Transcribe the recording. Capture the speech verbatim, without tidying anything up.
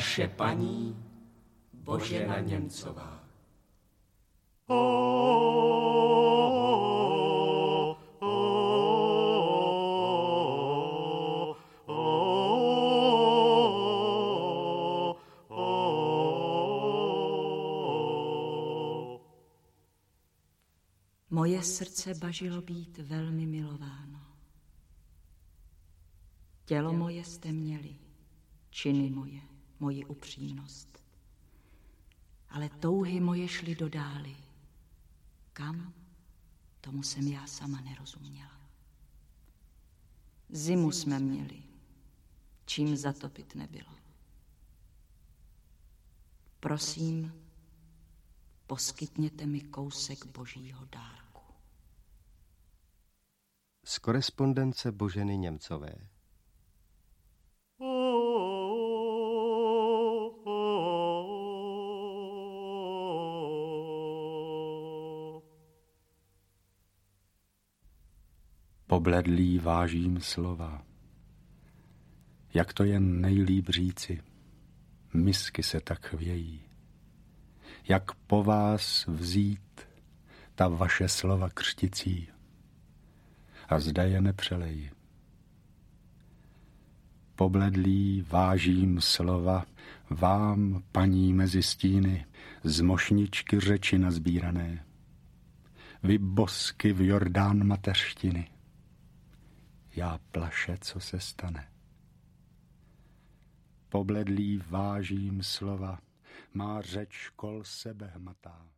naše paní Božena Němcová. O, o, o, o, o. Moje srdce bažilo být velmi milováno. Tělo moje jste měli, činy moje, moji upřímnost. Ale touhy moje šly do dály. Kam? Tomu jsem já sama nerozuměla. Zimu jsme měli, čím zatopit nebylo. Prosím, poskytněte mi kousek božího dárku. Z korespondence Boženy Němcové. Pobledlý vážím slova. Jak to jen nejlíp říci, misky se tak chvějí. Jak po vás vzít ta vaše slova křticí a zda je nepřelejí. Pobledlý vážím slova vám, paní mezi stíny, z mošničky řeči nazbírané. Vy bosky v Jordán mateřštiny. Já plaše, co se stane. Pobledlý vážím slova, má řeč kol sebe hmatá.